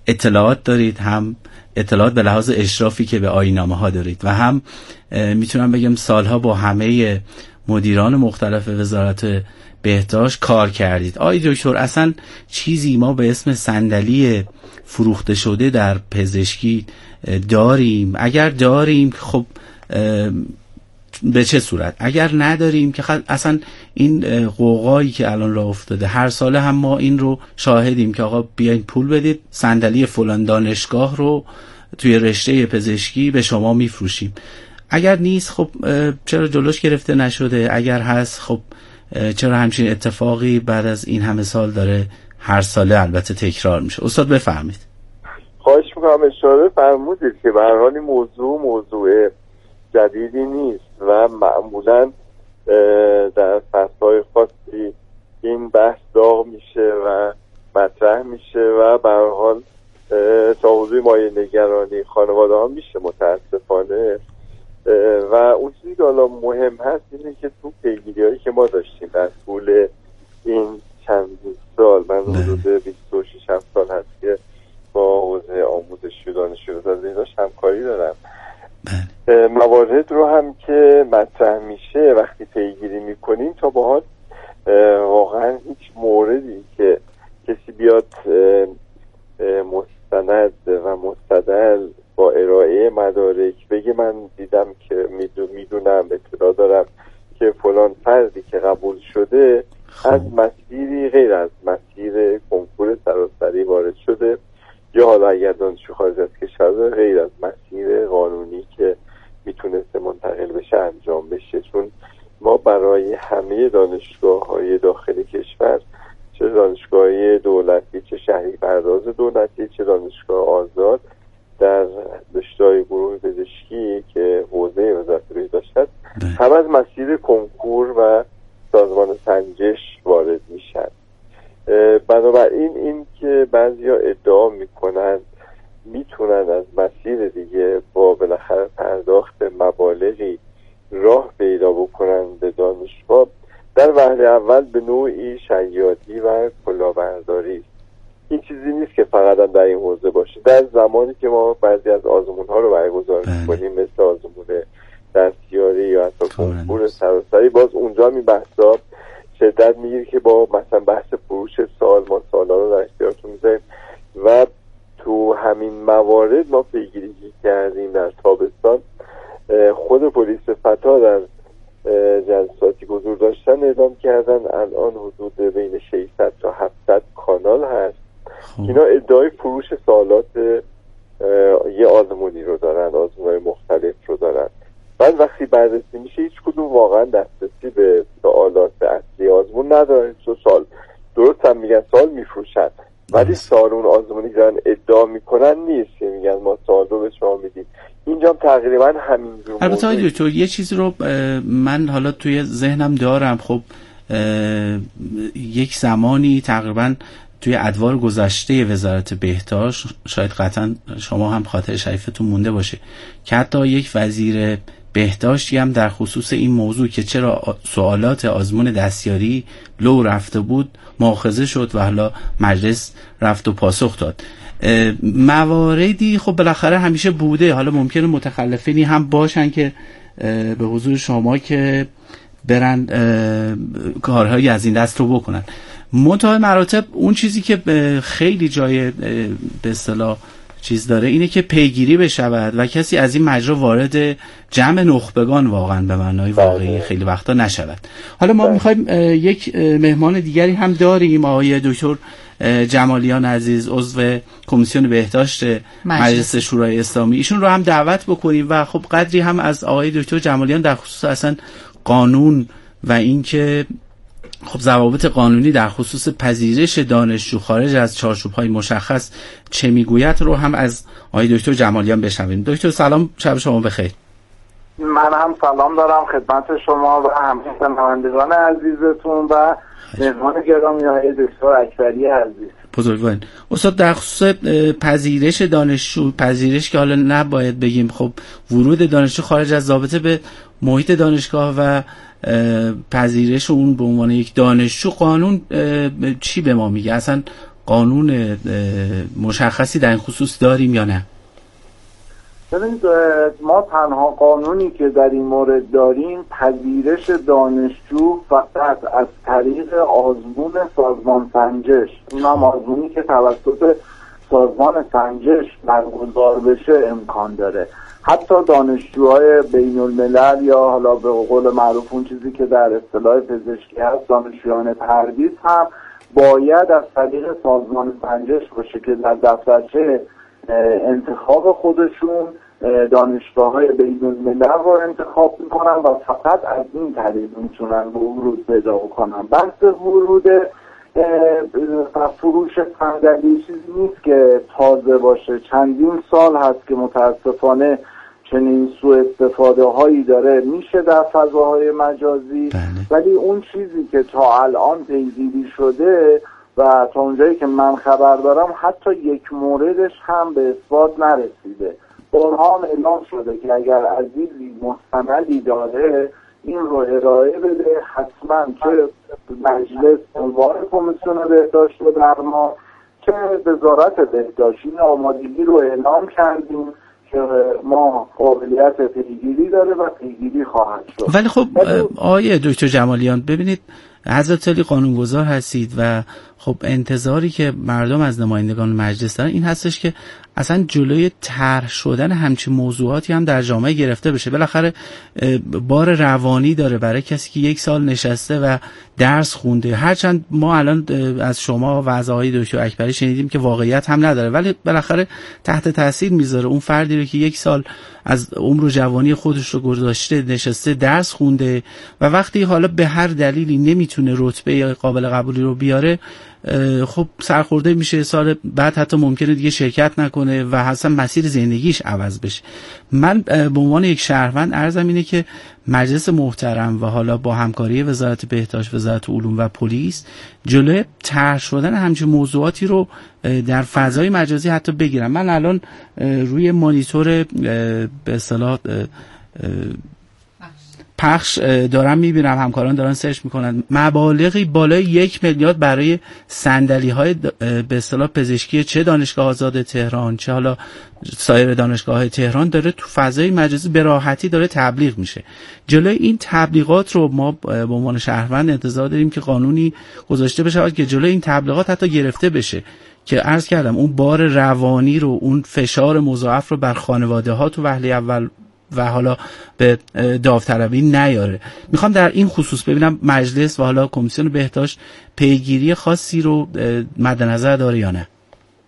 اطلاعات دارید، هم اطلاعات به لحاظ اشرافی که به آیین‌نامه‌ها دارید و هم میتونم بگم سالها با همه مدیران مختلف وزارت بهداشت کار کردید. آقای دکتر، اصلا چیزی ما به اسم صندلی فروخته شده در پزشکی داریم؟ اگر داریم خب به چه صورت؟ اگر نداریم که اصلا این قوقایی که الان راه افتاده، هر ساله هم ما این رو شاهدیم که آقا بیاین پول بدید صندلی فلان دانشگاه رو توی رشته پزشکی به شما میفروشیم. اگر نیست خب چرا جلوش گرفته نشده؟ اگر هست خب چرا همچین اتفاقی بعد از این همه سال داره هر ساله البته تکرار میشه؟ استاد بفرمایید. خواهش میکنم. اشاره فرمودید که به هر حال این موضوع جدیدی نیست و معمولا در فصلهای خاصی این بحث داغ میشه و مطرح میشه و به هر حال تا حدودی مایه نگرانی خانواده ها میشه متاسفانه. و اون چیزی که حالا مهم هست اینه که تو پیگیری‌هایی که ما داشتیم در طول این چند سال، من حدود 26 سال هست که با حوزه آموزشی و دانشجویی داشت همکاری دارم، موارد رو هم که مطرح میشه وقتی پیگیری میکنیم تا به حال واقعا هیچ موردی که کسی بیاد مستند و مستدل با ارائه مدارک بگه من دیدم که میدونم اطلاع دارم که فلان فردی که قبول شده از مسیری غیر از مسیر کنکور سراسری وارد شده، یا حالا اگر دانشجو خارج از کشور غیر از مسیر قانونی که میتونسته منتقل بشه انجام بشه. چون ما برای همه دانشگاه‌های داخل کشور، چه دانشگاه‌های دولتی، چه شهری پرداز دولتی، چه دانشگاه آزاد، در رشته‌های گروه پزشکی که حوزه وزارت بهداشت هست، هم از مسیر کنکور و سازمان سنجش وارد میشن. بنابراین این که بعضیا ادعا میکنن میتونن از مسیر دیگه با بالاخره پرداخت مبالغی راه پیدا بکنن به دانشگاه، در وهله اول به نوعی شیادی و کلاهبرداری. این چیزی نیست که فقط در این حوزه باشه. در زمانی که ما بعضی از آزمون‌ها رو برگزار می‌کنیم مثل آزمون دستیاری یا حتی کنکور سراسری، باز اونجا می بحثا شدت میگیره که با مثلا بحث فروش سال ما سالا رو در اختیارتون میذاریم و تو همین موارد ما پیگیری کردیم. در تابستان خود پلیس فتا در جلساتی که حضور داشتن اعلام کردن الان حدود بین 600 تا 700 کانال هست. اینا ادعای فروش سوالات یه آزمونی رو دارن، آزمون‌های مختلف رو دارن. بعد وقتی بررسی میشه هیچ کدوم واقعا دسترسی به سوالات اصلی آزمون ندارن. سال درست هم میگن سال میفروشن، ولی سال اون آزمونی که دارن ادعا میکنن نیست که میگن ما سال رو به شما میدیم. اینجا هم تقریبا همینجور. البته دکتر یه چیزی رو من حالا توی ذهنم دارم. خب یک زمانی تقریبا توی ادوار گذشته وزارت بهداشت، شاید قطعا شما هم خاطر شریفتون مونده باشه، که حتی یک وزیر بهداشتی هم در خصوص این موضوع که چرا سوالات آزمون دستیاری لو رفته بود مؤاخذه شد و حالا مجلس رفت و پاسخ داد. مواردی خب بالاخره همیشه بوده، حالا ممکنه متخلفینی هم باشن که به حضور شما که برن کارهایی از این دست رو بکنن. منتهای مراتب اون چیزی که خیلی جای به اصطلاح چیز داره اینه که پیگیری بشود و کسی از این مجرا وارد جمع نخبگان واقعا به معنای واقعی خیلی وقتا نشود. حالا ما میخوایم یک مهمان دیگری هم داریم، آقای دکتر جمالیان عزیز، عضو کمیسیون بهداشت مجلس شورای اسلامی، ایشون رو هم دعوت بکنیم و خب قدری هم از آقای دکتر جمالیان در خصوص اصلا قانون و اینکه خب ضوابط قانونی در خصوص پذیرش دانشجو خارج از چارچوب‌های مشخص چه میگوید رو هم از آقای دکتر جمالیان بشنویم. دکتر سلام، شب شما بخیر. من هم سلام دارم خدمت شما و همه شنوندگان عزیزتون و مهمان گرامی آقای دکتر اکبری عزیز. بزرگوارین استاد، در خصوص پذیرش دانشجو، پذیرش که حالا نباید بگیم خب ورود دانشجو خارج از ضابطه به محیط دانشگاه و پذیرش اون به عنوان یک دانشجو، قانون چی به ما میگه؟ اصلا قانون مشخصی در این خصوص داریم یا نه؟ ببینید ما تنها قانونی که در این مورد داریم پذیرش دانشجو فقط از طریق آزمون سازمان سنجش، این هم آزمونی که توسط سازمان سنجش برگزار بشه امکان داره. حتی دانشجوهای بین الملل یا حالا به قول معروف اون چیزی که در اصطلاح پزشکی هست دانشجویان تردید هم باید از طریق سازمان سنجش باشه که در دفترچه انتخاب خودشون دانشگاه‌های بین الملل رو انتخاب میکنن و فقط از این طریق میتونن ورود پیدا کنن. بحث ورود فروش صندلی چیزی نیست که تازه باشه، چندین سال هست که متاسفانه چنین سوء استفاده هایی داره میشه در فضاهای مجازی. ولی اون چیزی که تا الان پیگیری شده و تا اونجایی که من خبر دارم حتی یک موردش هم به اثبات نرسیده. بارها اعلام شده که اگر عزیزی مستندی داره این رو ارائه بده، حتما چه مجلس عنوان کمیسیون بهداشت و درمان که وزارت بهداشت این آمادگی رو اعلام کردیم که ما قابلیت پیگیری داره و پیگیری خواهد شد. ولی خب آقای دکتر جمالیان ببینید حضرت علی قانونگذار هستید و خب انتظاری که مردم از نمایندگان مجلس دارن این هستش که اصلا جلوی طرح شدن همچین موضوعاتی هم در جامعه گرفته بشه. بالاخره بار روانی داره برای کسی که 1 سال نشسته و درس خونده. هرچند ما الان از شما و از آقای دکتر اکبری شنیدیم که واقعیت هم نداره، ولی بالاخره تحت تاثیر میذاره اون فردی رو که 1 سال از عمر و جوانی خودش رو گذاشته نشسته درس خونده و وقتی حالا به هر دلیلی نمیتونه رتبه قابل قبولی رو بیاره خب سرخورده میشه، سال بعد حتی ممکنه دیگه شرکت نکنه و اصلا مسیر زندگیش عوض بشه. من به عنوان یک شهروند عرضم اینه که مجلس محترم و حالا با همکاری وزارت بهداشت، وزارت علوم و پلیس جلوی طرح شدن همچین موضوعاتی رو در فضای مجازی حتی بگیرم. من الان روی مانیتور به اصطلاح پخش دارم میبینم همکاران دارن سرچ میکنن مبالغی بالای 1 میلیارد برای صندلی‌های به اصطلاح پزشکی چه دانشگاه آزاد تهران چه حالا سایر دانشگاه‌های تهران داره تو فضای مجازی به راحتی داره تبلیغ میشه. جلوی این تبلیغات رو ما به عنوان شهروند انتظار داریم که قانونی گذاشته بشه که جلوی این تبلیغات حتی گرفته بشه که عرض کردم اون بار روانی رو، اون فشار مضاعف رو بر خانواده‌ها تو وهله اول و حالا به داوطلبی نیاره. میخوام در این خصوص ببینم مجلس و حالا کمیسیون بهداشت پیگیری خاصی رو مد نظر داره یا نه.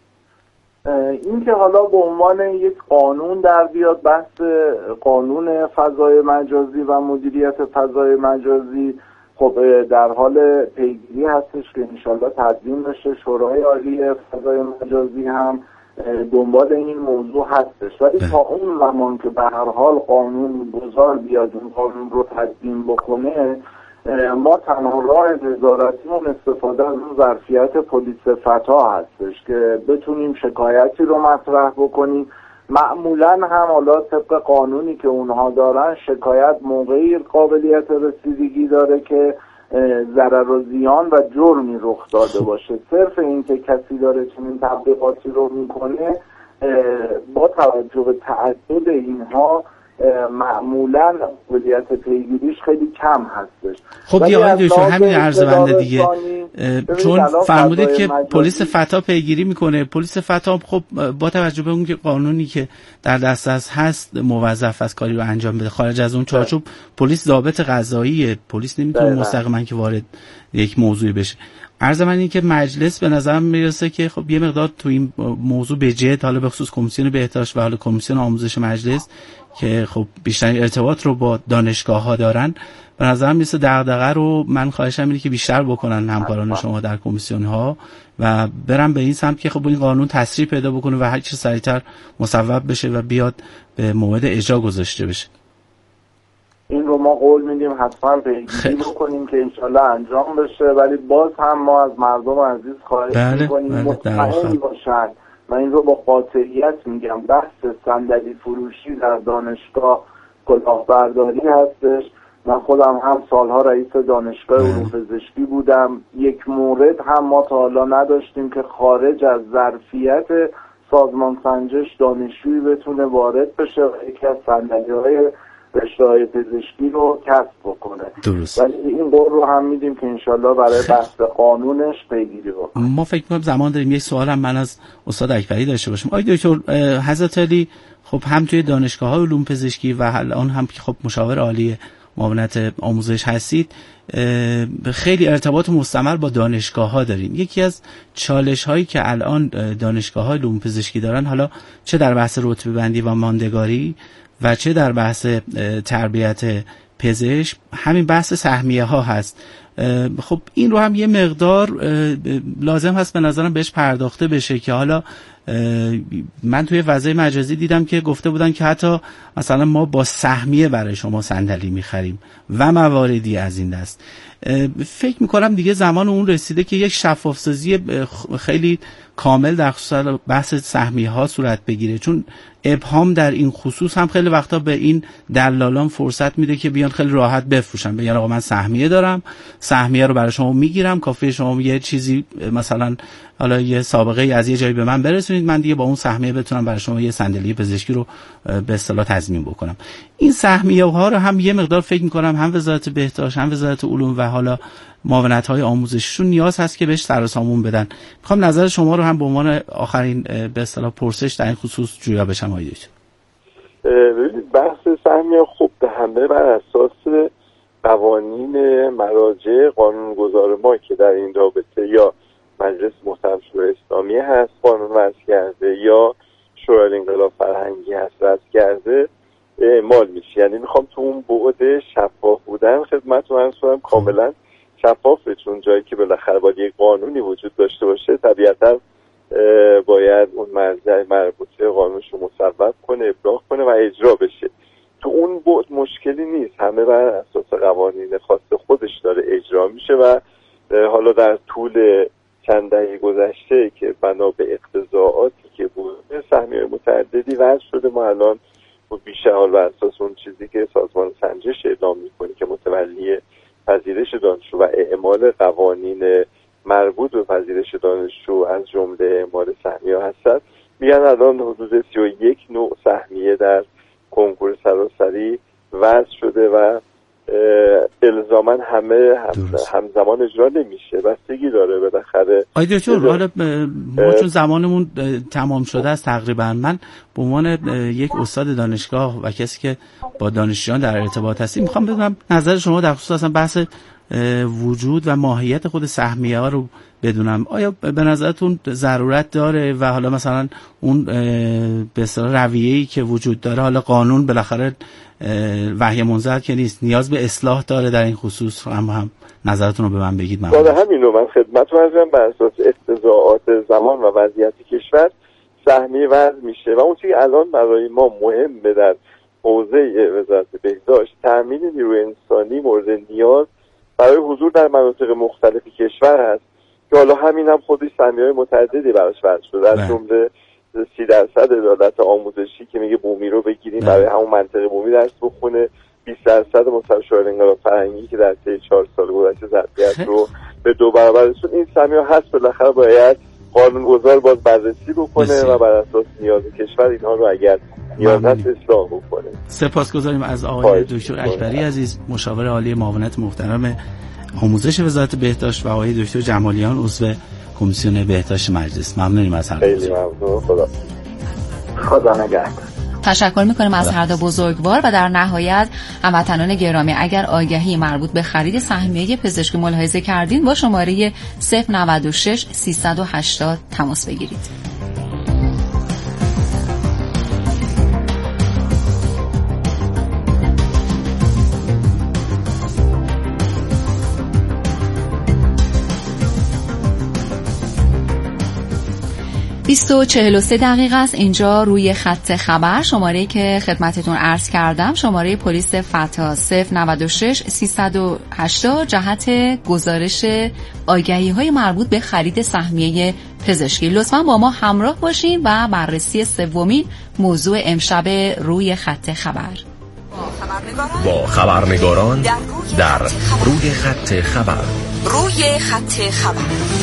این که حالا به عنوان یک قانون در بیاد، بحث قانون فضای مجازی و مدیریت فضای مجازی خب در حال پیگیری هستش که انشالله تدوین بشه. شورای عالی فضای مجازی هم دنبال این موضوع هستش، ولی تا اون زمان که به هر حال قانون گذار بیاد اون قانون رو تدوین بکنه، ما تنها راه نظارتیمون استفاده از اون ظرفیت پلیس فتا هستش که بتونیم شکایتی رو مطرح بکنیم. معمولا هم حالا طبق قانونی که اونها دارن شکایت موقعی قابلیت رسیدگی داره که ضرر و زیان و جرمی رخ داده باشه. صرف این که کسی داره چنین تبلیغاتی رو میکنه با توجه به تعدد اینها معمولا قابلیت پیگیریش خیلی کم هستش. خب دیگه آقای دکتر همین عرض بنده دیگه، چون فرمودید که پلیس فتا پیگیری میکنه. پلیس فتا خب با توجه به اون که قانونی که در دسترس هست موظف از کاری رو انجام بده، خارج از اون چارچوب پلیس ضابط قضاییه، پلیس نمیتونه مستقیما که وارد یک موضوعی بشه. عرض من این که مجلس به نظر میرسه که خب یه مقدار تو این موضوع به جد، حالا به خصوص کمیسیون بهداشت و حالا کمیسیون آموزش مجلس که خب بیشتر ارتباط رو با دانشگاه ها دارن، به نظر میرسه دغدغه رو من خواهشم اینه که بیشتر بکنن همکاران شما در کمیسیون ها و برن به این سمت که خب این قانون تسریع پیدا بکنه و هر چه سریعتر مصوب بشه و بیاد به موعد اجرا گذاشته بشه. این رو ما قول میدیم حتما پیگیری بکنیم که انشالله انجام بشه، ولی باز هم ما از مردم عزیز خواهش میکنیم مطمئن باشن و این رو با قاطعیت میگم، بحث صندلی فروشی در دانشگاه کلاهبرداری هستش من خودم هم سالها رئیس دانشگاه علوم پزشکی بودم. یک مورد هم ما تا حالا نداشتیم که خارج از ظرفیت سازمان سنجش دانشجویی بتونه وارد بشه و یکی از صندلی‌های رشته‌های پزشکی رو کسب بکنه. درست. ولی این قول رو هم میدیم که انشالله برای بحث قانونش پیگیری بکنه. ما فکر می‌کنم زمان داریم. یک سوال هم من از استاد اکبری داشته باشم. آقای دکتر حضرت علی خب هم توی دانشگاه‌های علوم پزشکی و الان هم که خب مشاور عالی معاونت آموزش هستید، خیلی ارتباط مستمر با دانشگاه‌ها دارین. یکی از چالش‌هایی که الان دانشگاه‌های علوم پزشکی دارن، حالا چه در بحث رتبه بندی و ماندگاری و چه در بحث تربیت پزشک، همین بحث سهمیه‌ها هست. خب این رو هم یه مقدار لازم هست به نظرم بهش پرداخته بشه که حالا من توی فضای مجازی دیدم که گفته بودن که حتی مثلا ما با سهمیه برای شما صندلی می‌خریم و مواردی از این دست. فکر می‌کنم دیگه زمان اون رسیده که یک شفاف‌سازی خیلی کامل در خصوص بحث سهمیه‌ها صورت بگیره، چون ابهام در این خصوص هم خیلی وقتا به این دلالان فرصت میده که بیان خیلی راحت بفروشن، بگن آقا من سهمیه دارم، سهمیه رو برای شما میگیرم، کافیه شما یه چیزی مثلا حالا یه سابقه از یه جایی به من برسونید، من دیگه با اون سهمیه بتونم برای شما یه صندلی پزشکی رو به اصطلاح تضمین بکنم. این سهمیه ها رو هم یه مقدار فکر می‌کنم هم وزارت بهداشت هم وزارت علوم و حالا معاونت‌های آموزشیشون نیاز هست که بهش سر و سامون بدن. می‌خوام نظر شما رو هم به عنوان آخرین به اصطلاح پرسش در این خصوص جویا بشم. آقای دکتر بحث سهمیه خب به همه بر اساس قوانین مراجع قانونگذار ما که در این رابطه یا مجلس محترم شورای اسلامی هست قانون وضع کرده یا شورای انقلاب فرهنگی هست وضع کرده اعمال میشه. یعنی میخوام تو اون بعد شفاف بودن خدمتتون عرض کنم کاملا شفافه، چون جایی که بالاخره باید یک قانونی وجود داشته باشه طبیعتا باید اون مرجع مربوطه قانونش رو مصوب کنه، ابلاغ کنه و اجرا بشه. تو اون بعد مشکلی نیست، همه بر اساس قوانین خاص خودش داره اجرا میشه و حالا در طول چند دهه گذشته که بنا به اقتضاعاتی که بود سهمیه متعددی وضع شده. ما الان بیشتر حال بر اساس اون چیزی که سازمان سنجش اعلام میکنه که متولی پذیرش دانشجو و اعمال قوانین مربوط به پذیرش دانشجو از جمله اعمال سهمیه هست، میگن الان حدود 31 نوع سهمیه در کنکور سراسری وضع شده و الزاماً همزمان اجرا نمیشه، بستگی داره بالاخره. آقای دکتر حالا ما چون زمانمون تمام شده است تقریبا، من به عنوان یک استاد دانشگاه و کسی که با دانشجویان در ارتباط هستیم میخوام بدونم نظر شما در خصوص اصلا بحث وجود و ماهیت خود سهمیه ها رو بدونم. آیا به نظرتون ضرورت داره و حالا مثلا اون به اصطلاح رویه‌ای که وجود داره، حالا قانون بالاخره وحی منزل که نیست، نیاز به اصلاح داره در این خصوص؟ هم نظرتون رو به من بگید. من همین رو من خدمتتون عرضم بر اساس اقتضاعات زمان و وضعیت کشور سهمیه وضع میشه و اون چیزی الان برای ما مهمه در حوزه وزارت بهداشت تامین نیروی انسانی مورد نیاز برای حضور در مناطق مختلف کشور هست که حالا همین هم خودش سهمیه‌های متعددی براش وضع شده، از جمله 30% عدالت آموزشی که میگه بومی رو بگیریم برای همون منطقه بومی درس بخونه، 20% مصوبه شورای انقلاب فرهنگی که در طی 4 سال گذشته ظرفیت رو به 2 برابر رسوند. این سهمیه هست، بالاخره باید قانونگذار باز بررسی بکنه و بر اساس نیاز کشور اینها رو اگر نیاز هست اصلاح بکنه. سپاسگزاریم از آقای دکتر اکبری عزیز، مشاور عالی معاونت محترم آموزش وزارت بهداشت و آقای دکتر جمالیان عضو کمیسیون بهداشت مجلس. ممنونیم از هر خیلی ممنون. خدا نگهدار. تشکر میکنیم از هر دو بزرگوار و در نهایت هموطنان گرامی اگر آگهی مربوط به خرید سهمیه پزشکی ملاحظه کردین با شماره 096 380 تماس بگیرید. 20:43 دقیقه است. اینجا روی خط خبر شماره‌ای که خدمتتون عرض کردم، شماره پلیس فتا 096 380 جهت گزارش آگهی‌های مربوط به خرید سهمیه پزشکی. لطفاً با ما همراه باشین و بررسی سومین موضوع امشب روی خط خبر. با خبرنگاران در روی خط خبر. روی خط خبر.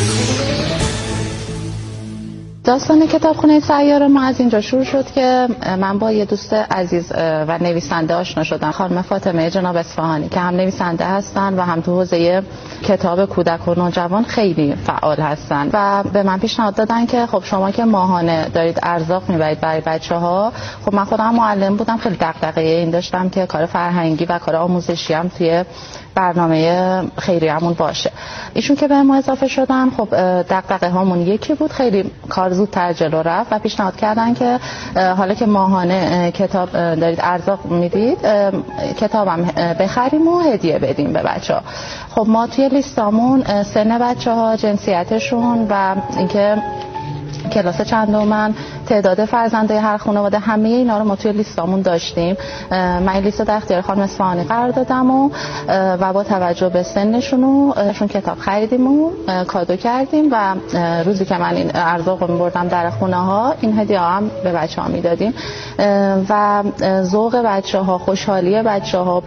داستان کتابخانه سیار ما از اینجا شروع شد که من با یه دوست عزیز و نویسنده آشنا شدم، خانم فاطمه جناب اصفهانی، که هم نویسنده هستن و هم تو حوزه کتاب کودک و نوجوان خیلی فعال هستن و به من پیشنهاد دادن که خب شما که ماهانه دارید ارزاق میبرید برای بچه‌ها، خب من خودم معلم بودم، خیلی دغدغه این داشتم که کار فرهنگی و کار آموزشی هم توی برنامه خیریه‌مون باشه. ایشون که به ما اضافه شدن، خب دغدغه هامون یکی بود، خیلی کار زودتر جلو رفت و پیشنهاد کردن که حالا که ماهانه کتاب دارید ارزاق میدید، کتابم بخریم و هدیه بدیم به بچه‌ها. خب ما توی لیستامون سن بچه‌ها، جنسیتشون و اینکه کلاس چندمن، تعداد فرزندای هر خانواده، همه اینا رو ما توی لیستامون داشتیم. من این لیست در اختیار خانم اصفهانی قرار دادم و با توجه به سنشون کتاب خریدیم و کادو کردیم و روزی که من این ارزاق رو می‌بردم در خونه‌ها، این هدیه هم به بچه‌ها میدادیم و ذوق بچه‌ها، خوشحالی بچه‌ها.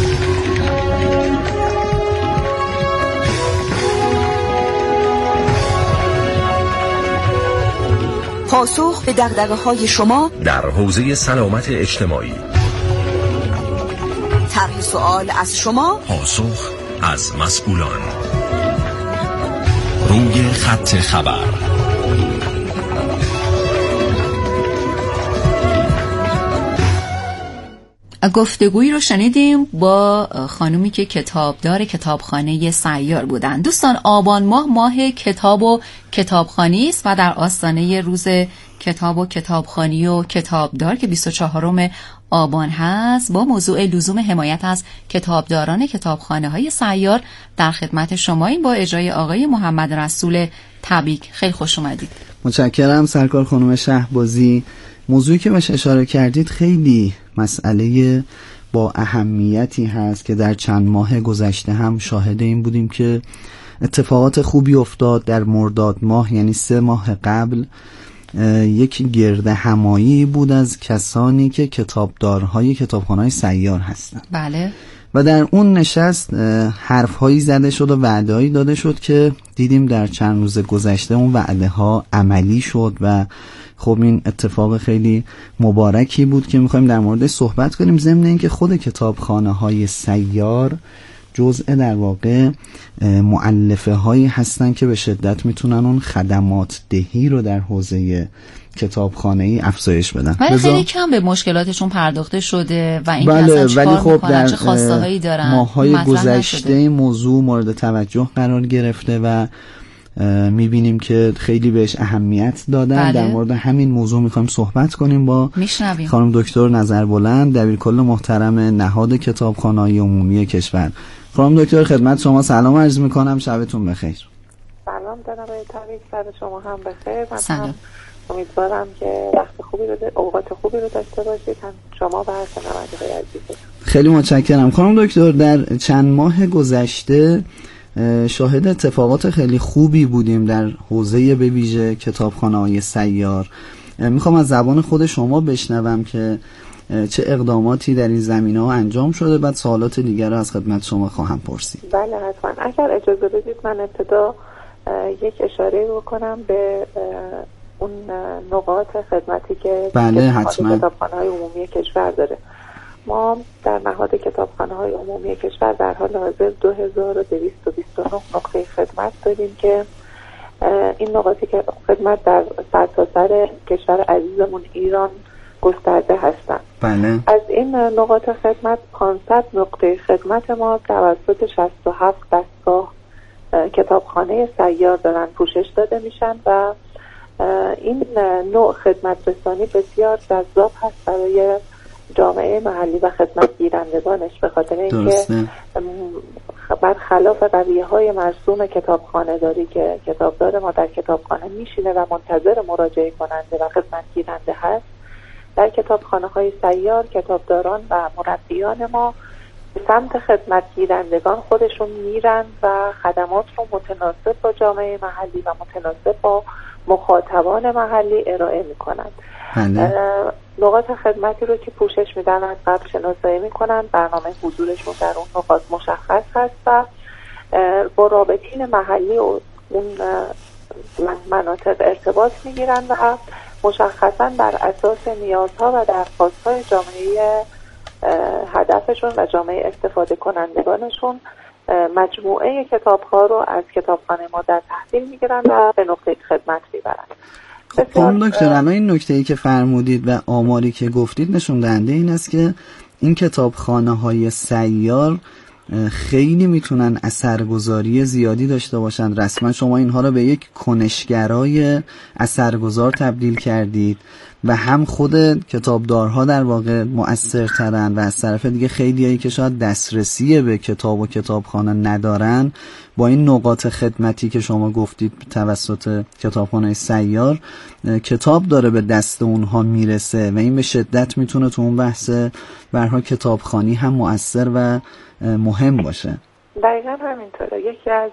پاسخ به دغدغه‌های شما در حوزه سلامت اجتماعی. طرح سوال از شما، پاسخ از مسئولان. روی خط خبر. گفتگویی رو شنیدیم با خانومی که کتابدار کتابخانه سیار بودن. دوستان، آبان ماه کتاب و کتابخوانی است و در آستانه روز کتاب و کتابخوانی و کتابدار که 24 آبان هست، با موضوع لزوم حمایت از کتابداران کتابخانه های سیار در خدمت شماییم با اجرای آقای محمد رسول تبیک. خیلی خوش اومدید. متشکرم سرکار خانم شهبازی. موضوعی که بهش اشاره کردید خیلی مسئله با اهمیتی هست که در چند ماه گذشته هم شاهد این بودیم که اتفاقات خوبی افتاد. در مرداد ماه، یعنی 3 ماه قبل، یک گرد همایی بود از کسانی که کتابدارهای کتابخانه‌های سیار هستند. بله. و در اون نشست حرف‌هایی زده شد و وعده‌هایی داده شد که دیدیم در چند روز گذشته اون وعده‌ها عملی شد و خب این اتفاق خیلی مبارکی بود که می‌خوایم در موردش صحبت کنیم، ضمن اینکه خود کتابخانه‌های سیار جزء در واقع مؤلفه هایی هستن که به شدت میتونن اون خدمات دهی رو در حوزه کتابخانه‌ای افزایش بدن. ولی خیلی کم به مشکلاتشون پرداخته شده و این بله، اصلا ولی خب در چه خواسته‌هایی دارن. ماهای گذشته این موضوع مورد توجه قرار گرفته و میبینیم که خیلی بهش اهمیت دادن. بله. در مورد همین موضوع میخوایم صحبت کنیم با خانم دکتر نظربلند، دبیرکل محترم نهاد کتابخانه‌های عمومی کشور. خانم دکتر خدمت شما سلام عرض میکنم، شبتون بخیر. سلام جناب تبریک، شب شما هم بخیر. سلام. امیدوارم که وقت خوبی رو اوقات خوبی رو داشته باشید، هم شما و شنونده‌های عزیز. خیلی متشکرم خانم دکتر. در چند ماه گذشته شاهد اتفاقات خیلی خوبی بودیم در حوزه به ویژه کتابخانه‌های سیار. میخوام از زبان خود شما بشنوم که چه اقداماتی در این زمینه‌ها انجام شده، بعد سوالات دیگر رو از خدمت شما خواهم پرسید. بله حتما. اگر اجازه بدید من ابتدا یک اشاره بکنم به اون نقاط خدمتی که بله حتما کتابخانه‌های عمومی کشور داره. ما در نهاد کتابخانه‌های عمومی کشور در حال حاضر 2229 نقطه خدمت داریم که این نقاطی که خدمت در سرتاسر کشور عزیزمون ایران گسترده هستند. بله. از این نقاط خدمت 500 نقطه خدمت ما توسط 67 دستگاه کتابخانه سیار دارن پوشش داده میشن و این نوع خدمت رسانی بسیار جذاب هست برای جامعه محلی و خدمت گیرندگانش، به خاطر اینکه برخلاف رویه‌های مرسوم کتابخانه داری که کتابدار ما در کتابخانه میشینه و منتظر مراجعه کننده و خدمت گیرنده هست، در کتابخانه‌های سیار کتابداران و مربیان ما به سمت خدمت گیرندگان خودشون میرن و خدمات رو متناسب با جامعه محلی و متناسب با مخاطبان محلی ارائه میکنند. نقاط خدمتی رو که پوشش میدن از قبل شناسایی میکنن، برنامه حضورشون در اون نقاط مشخص هست و با رابطین محلی و اون مناطق ارتباط میگیرن و مشخصا بر اساس نیازها و درخواستهای جامعه هدفشون و جامعه استفاده کنندگانشون مجموعه کتاب‌ها رو از کتابخانه ما در تحویل میگیرن و به نقطه خدمت میبرن. خب دکتر، الان این نکته‌ای که فرمودید و آماری که گفتید نشون دهنده این است که این کتابخانه‌های سیار خیلی میتونن اثرگذاری زیادی داشته باشن. رسما شما اینها رو به یک کنشگرای اثرگذار تبدیل کردید و هم خود کتابدارها در واقع مؤثرترن و از طرف دیگه خیلیایی که شاید دسترسی به کتاب و کتابخانه ندارن با این نقاط خدمتی که شما گفتید توسط کتابخانه سیار کتاب داره به دست اونها میرسه و این به شدت میتونه تو اون بحث برها کتابخوانی هم مؤثر و مهم باشه. دقیقا همینطوره. یکی از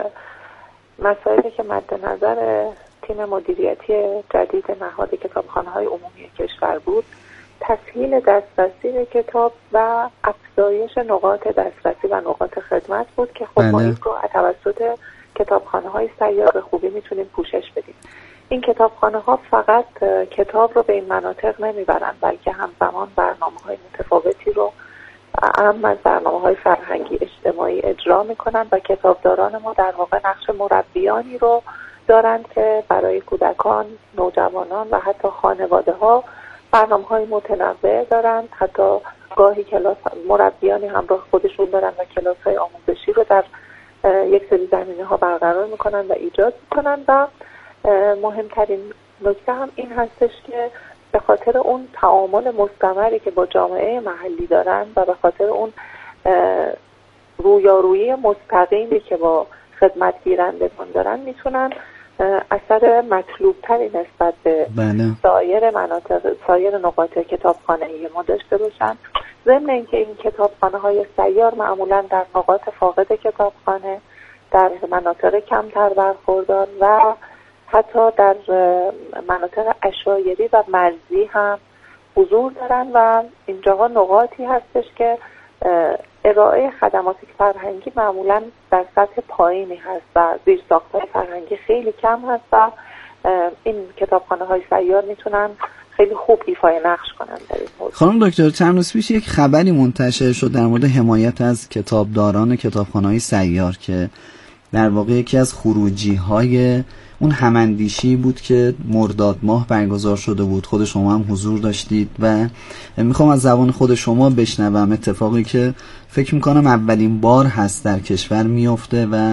مسائلی که مد نظر تیم مدیریتی جدید نهاد کتابخانه‌های عمومی کشور بود تسهیل دسترسی به کتاب و افزایش نقاط دسترسی و نقاط خدمت بود که خب ما این رو توسط کتابخانه‌های سیار به خوبی میتونیم پوشش بدیم. این کتابخانه‌ها فقط کتاب رو به این مناطق نمیبرن بلکه همزمان برنامه‌های متفاوتی رو اهم از برنامه‌های فرهنگی اجتماعی اجرا میکنن و کتابداران ما در واقع نقش مربیانی رو دارند که برای کودکان، نوجوانان و حتی خانواده‌ها برنامه‌های متنوع دارند. حتی گاهی کلاس مربیانی همراه خودشون دارن و کلاس‌های آموزشی رو در یک سری زمینه‌ها برقرار میکنن و ایجاد میکنن و مهمترین نکته هم این هستش که به خاطر اون تعامل مستمری که با جامعه محلی دارن و به خاطر اون رویارویی مستقیمی که با خدمت گیرندگان دارن میتونن اثر مطلوبتری نسبت به سایر مناطق، سایر نقاط کتابخانه‌ای ما داشته باشن. ضمن اینکه این کتابخانه‌های سیار معمولا در نقاط فاقد کتابخانه، در مناطق کمتر برخوردار و حتی در مناطق عشایری و مرزی هم حضور دارن و اینجاها نقاطی هستش که ارائه خدمات فرهنگی معمولا در سطح پایینی هست و زیرساخت‌های فرهنگی خیلی کم هست و این کتابخانه‌های سیار میتونن خیلی خوب ایفای نقش کنن در این موضوع. خانم دکتر، چند روز پیش یک خبری منتشر شد در مورد حمایت از کتابداران کتابخانه‌های سیار که در واقع یکی از خروجی‌های اون هماندیشی بود که مرداد ماه برگزار شده بود. خود شما هم حضور داشتید و میخوام از زبان خود شما بشنوم اتفاقی که فکر میکنم اولین بار هست در کشور میفته و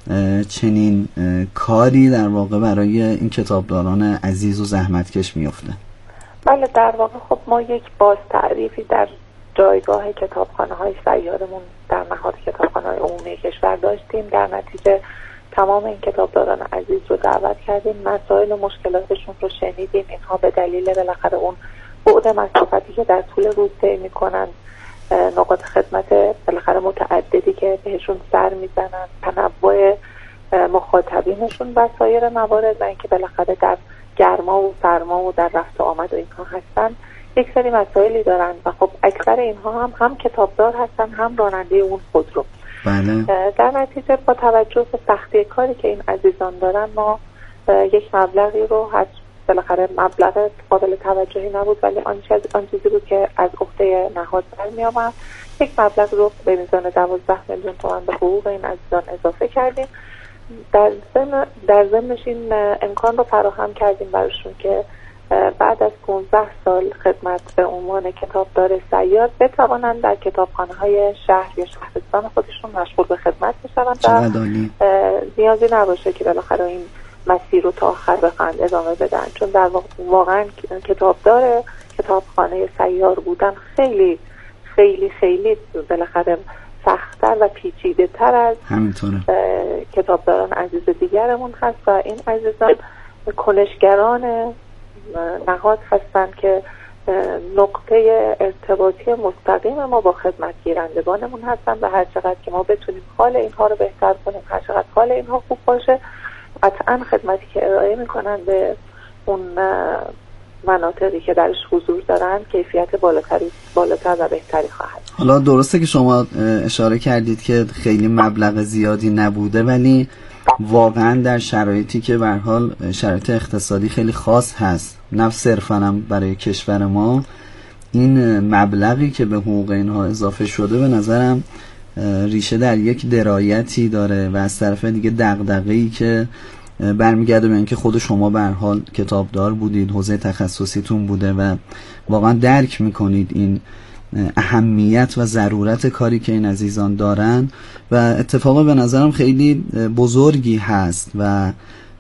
چنین کاری در واقع برای این کتابداران عزیز و زحمتکش میفته. بله، در واقع خب ما یک باز تعریفی در جایگاه کتابخانه‌های سیارمون در نهاد کتابخانه‌های عمومی کشور داشتیم. در نتیجه تمام این کتابداران عزیز رو دعوت کردیم، مسائل و مشکلاتشون رو شنیدیم. اینها به دلیل بالاخره اون بعد مسافتی که در طول روز طی میکنن، نقاط خدمت بالاخره متعددی که بهشون سر میزنن، تنوع مخاطبینشون و سایر موارد و اینکه بالاخره در گرما و سرما و در رفت و آمد و اینها هستن، یک سری مسائلی دارن و خب اکثر اینها هم کتابدار هستن هم راننده اون خودرو. بله. در نتیجه با توجه به سختی کاری که این عزیزان دارن ما یک مبلغی رو بالاخره مبلغ قابل توجهی نبود ولی آن چیزی بود که از عهده نهاد برمی آمد، یک مبلغ رو به میزان 12 میلیون تومان به حقوق این عزیزان اضافه کردیم. در ضمنش این امکان رو فراهم کردیم براشون که بعد از 15 سال خدمت به عنوان کتابدار سیار بتوانند در کتابخانه‌های شهر یا شهرستان خودشون مشغول به خدمت بشوند و نیازی نباشه که بالاخره این مسیر رو تا آخر بخواهند ادامه بدن، چون در واقعا کتابدار کتابخانه سیار بودن خیلی خیلی خیلی بالاخره سخت‌تر و پیچیده‌تر از کتابداران عزیز دیگرمون هست و این عزیزان کنشگران نهاد هستند که نقطه ارتباطی مستقیم ما با خدمت گیرندگانمون هستن و هر چقدر که ما بتونیم حال اینها رو بهتر کنیم، هر چقدر حال اینها خوب باشه، قطعا خدمتی که ارائه میکنن به اون مناطقی که درش حضور دارن کیفیت بالاتر و بهتری خواهد. حالا درسته که شما اشاره کردید که خیلی مبلغ زیادی نبوده، ولی واقعا در شرایطی که به هر حال شرایط اقتصادی خیلی خاص هست، نه صرفاً هم برای کشور ما، این مبلغی که به حقوق اینها اضافه شده به نظرم ریشه در یک درایتی داره و از طرف دیگه دغدغه‌ای که برمیگرده به اینکه خود شما به هر حال کتابدار بودید، حوزه تخصصیتون بوده و واقعا درک میکنید این اهمیت و ضرورت کاری که این عزیزان دارن و اتفاق به نظرم خیلی بزرگی هست و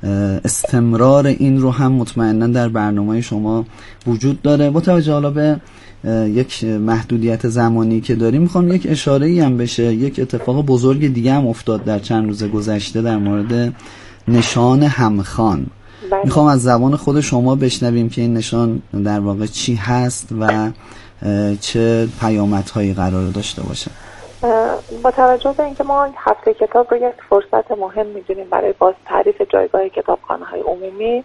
استمرار این رو هم مطمئنا در برنامه شما وجود داره. با توجه حالا به یک محدودیت زمانی که داریم، میخوام یک اشاره‌ای هم بشه. یک اتفاق بزرگ دیگه هم افتاد در چند روز گذشته در مورد نشان همخوان. میخوام از زبان خود شما بشنویم که این نشان در واقع چی هست و چه پیامدهایی قرار داشته باشه. با توجه به اینکه ما هفته کتاب رو یک فرصت مهم می‌دونیم برای باز تعریف جایگاه کتابخانه‌های عمومی،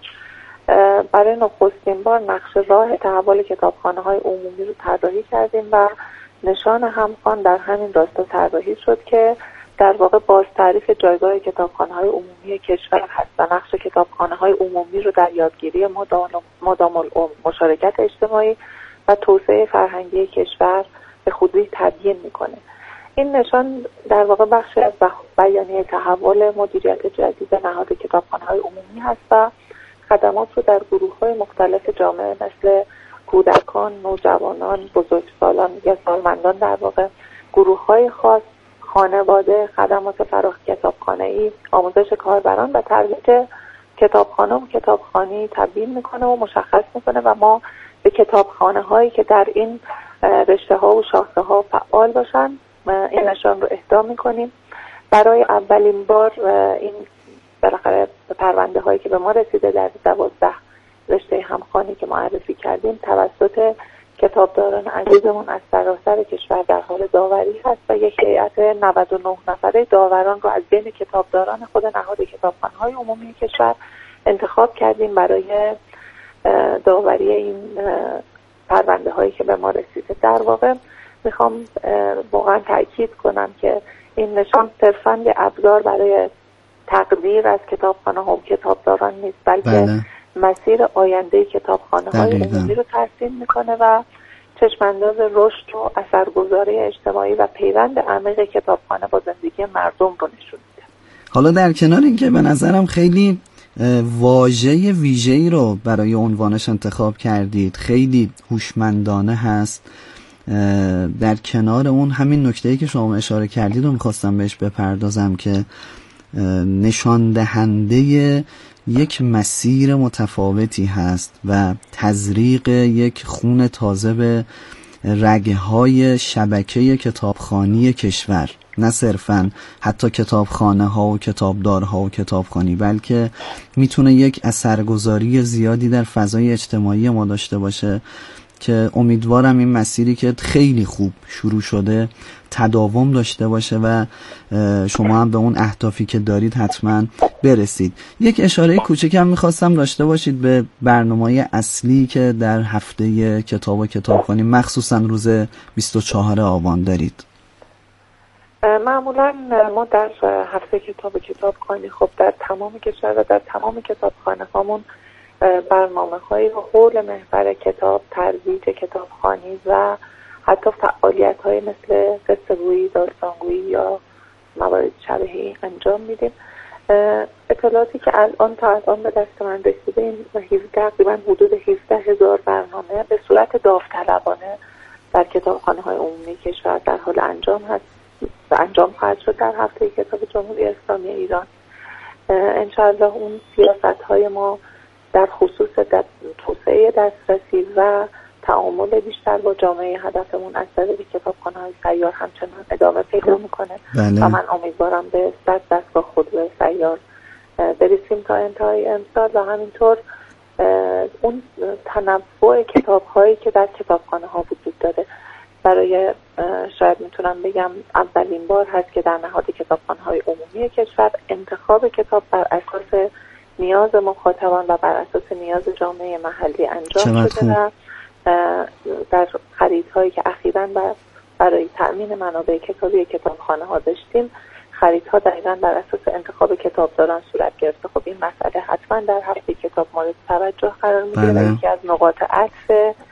برای نخستین بار نقشه راه تحول کتابخانه‌های عمومی رو طراحی کردیم و نشان همخوان در همین راستا طراحی شد که در واقع باز تعریف جایگاه کتابخانه‌های عمومی کشور هست و نقش کتابخانه‌های عمومی رو در یادگیری مدام العمر، مشارکت اجتماعی و توسعه فرهنگی کشور به خودی تبیین میکنه. این نشان در واقع بخشی از بیانیه تحول مدیریت جدید نهاد کتابخانه‌های عمومی هست و خدمات رو در گروه‌های مختلف جامعه مثل کودکان، نوجوانان، بزرگسالان یا سالمندان، در واقع گروه‌های خاص، خانواده، خدمات فراخ کتابخانه‌ای، آموزش کاربران و ترویج کتابخانه و کتابخوانی تبیین میکنه و مشخص میکنه و ما به کتابخانه‌هایی که در این رشته‌ها و شاخه‌ها فعال باشن این نشان رو اهدا میکنیم. برای اولین بار این بالاخره پرونده‌هایی که به ما رسیده در 12 رشته همخوانی که معرفی کردیم توسط کتابداران عزیزمون از سراسر کشور در حال داوری هست و یک هیئت 99 نفره داوران رو از بین کتابداران خود نهاد کتابخانه‌های عمومی کشور انتخاب کردیم برای داوری این پرونده‌هایی که به ما رسیده. در واقع میخوام واقعا تأکید کنم که این نشان صرفاً یه ابزار برای تقدیر از کتابخانه‌ها و کتابداران نیست، بلکه مسیر آینده کتابخانه‌های عمومی رو ترسیم میکنه و چشمانداز رشد و اثرگذاری اجتماعی و پیوند عمیق کتابخانه با زندگی مردم رو نشون میده. حالا در کنار اینکه به نظرم خیلی واژه ویژه‌ای رو برای عنوانش انتخاب کردید، خیلی هوشمندانه هست، در کنار اون همین نکته‌ای که شما اشاره کردید رو می‌خواستم بهش بپردازم که نشان دهنده یک مسیر متفاوتی هست و تزریق یک خون تازه به رگه‌های شبکه کتابخوانی کشور، نه صرفاً حتی کتابخانه ها و کتابدارها و کتابخوانی، بلکه میتونه یک اثرگذاری زیادی در فضای اجتماعی ما داشته باشه که امیدوارم این مسیری که خیلی خوب شروع شده تداوم داشته باشه و شما هم به اون اهدافی که دارید حتما برسید. یک اشاره کوچکم میخواستم داشته باشید به برنامه اصلی که در هفته کتاب و کتابخوانی مخصوصا روز 24 آبان دارید. معمولا ما در هفته کتاب و کتابخوانی خب در تمام کشور و در تمام کتابخانه هامون برنامه‌هایی رو حول محور کتاب، ترویج کتابخوانی و حتی فعالیت‌های مثل قصه‌گویی، داستانگویی یا موارد شبیه انجام میدیم. اطلاعاتی که تا الان به دست من رسیده این تقریبا حدود 17,000 برنامه به صورت داوطلبانه در کتابخانه‌های عمومی کشور در حال انجام خواهد شد در هفته کتاب جمهوری اسلامی ایران. انشاءالله اون سیاست‌های ما در خصوص توسعه دسترسی و تعامل بیشتر با جامعه هدفمون از طریق کتابخانه‌های سیار همچنان ادامه پیدا میکنه و من امیدوارم به 100 دستگاه خودرو سیار برسیم تا انتهای امسال و همینطور اون تنوع کتاب‌هایی که در کتابخانه‌ها وجود داره برای شاید میتونم بگم اولین بار هست که در نهاد کتابخانه‌های عمومی کشور انتخاب کتاب بر اساس نیاز مخاطبان و بر اساس نیاز جامعه محلی انجام شده و در خریدهایی که اخیراً برای تأمین منابع کتابی کتابخانه ها داشتیم، خریدها دقیقاً بر اساس انتخاب کتابداران صورت گرفته. خب این مسئله حتما در هفته کتاب مورد توجه قرار میگیره و یکی از نقاط عطف